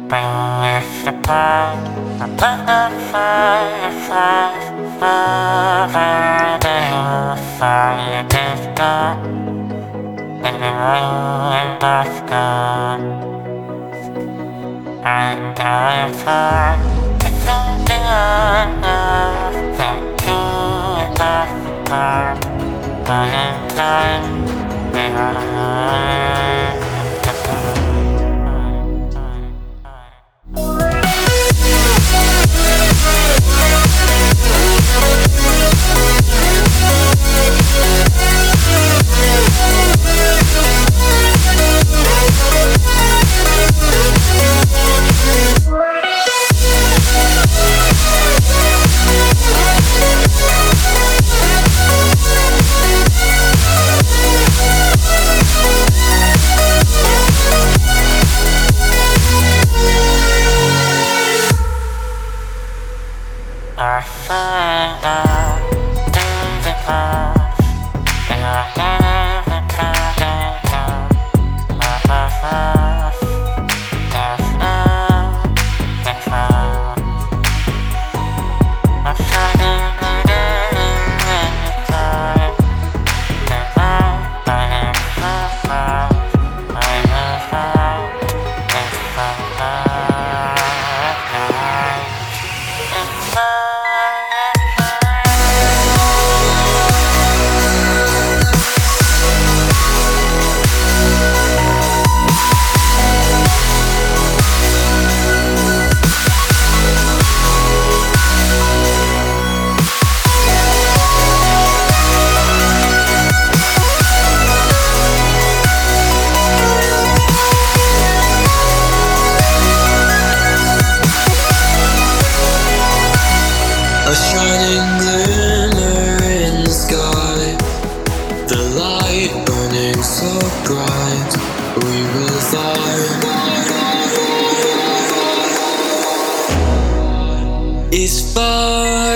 And I find something else that keeps us apart. But in time, we are I find out things that pass, and I never can get down. My past, there's nothing found. I'm trying to get in time. That I am so proud. I have found this my life. A shining glimmer in the sky, the light burning so bright, we will fly. It's far